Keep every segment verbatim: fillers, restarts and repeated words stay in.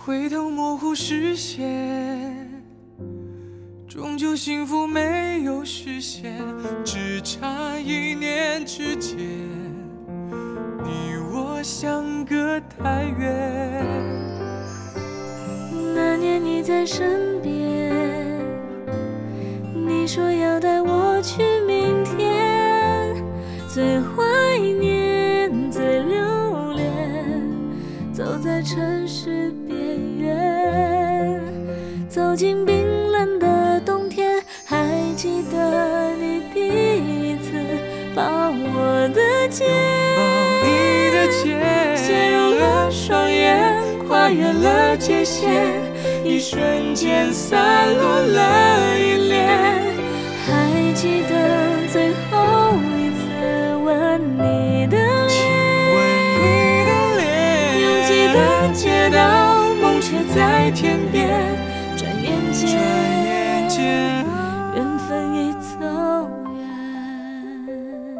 回头模糊视线，终究幸福没有实现，只差一念之间，你我相隔太远。 那年你在身边，你说要带我去明天，最怀念最留恋，走在城市边缘，走进冰冷的冬天，还记得你第一次抱我的肩， 抱你的肩， 陷入了双眼，跨越了界限，一瞬间散落了依恋。还记得最后一次吻你的脸，拥挤的街道，梦却在天边，转眼间缘分已走远。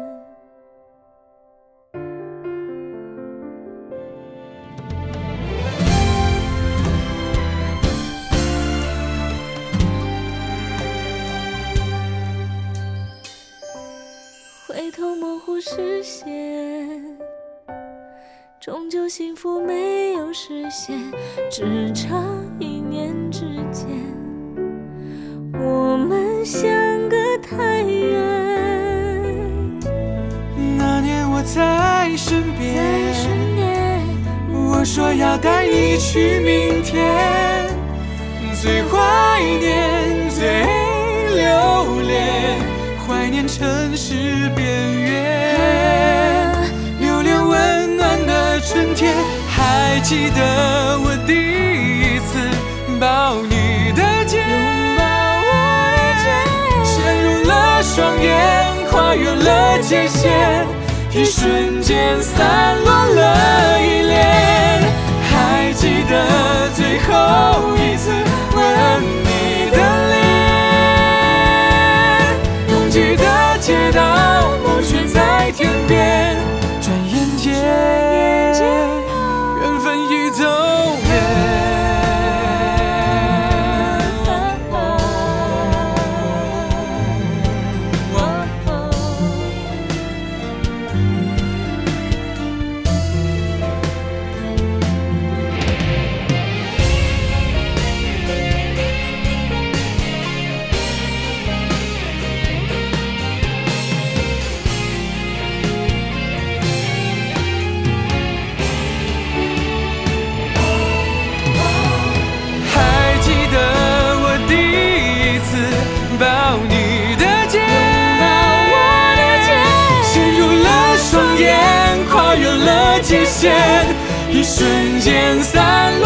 回头模糊视线，终究幸福没有实现，只差一念之间，我们相隔太远。 那年我在身边， 在身边， 我说要带你去明天，最怀念最留恋，怀念城市边缘，留恋温暖的春天。还记得我第一次抱你的肩， 拥抱我的肩， 陷入了双眼，跨越了界限，一瞬间散落了依恋。还记得最后一次吻你的脸，拥挤的街道，梦却在天边，转眼间缘分已走远。抱你的肩， 拥抱我的肩， 陷入了双眼，跨越了界限，一瞬间散落